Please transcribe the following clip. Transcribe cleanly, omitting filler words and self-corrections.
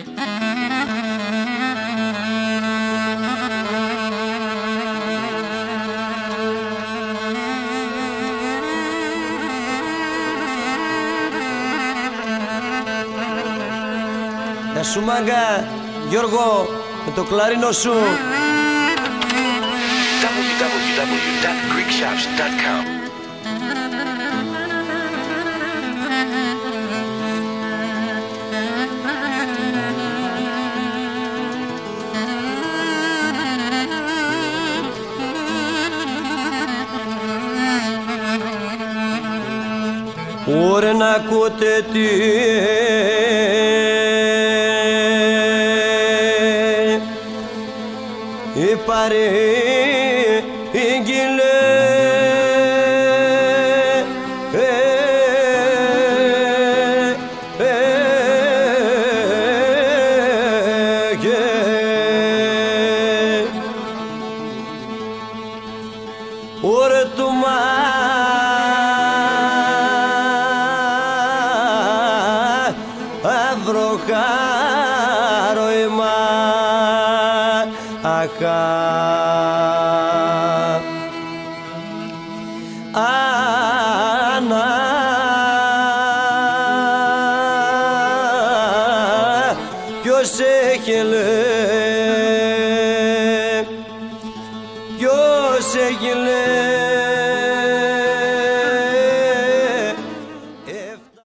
Γεια σου μάγκα, Γιώργο, με το κλαρίνο σου. www.greekshops.com. Ωρε να ακούτε τι η παρήγγειλε ωρε του αυροχάρωμα αχα ανα ποιος έχελε ποιος έχελε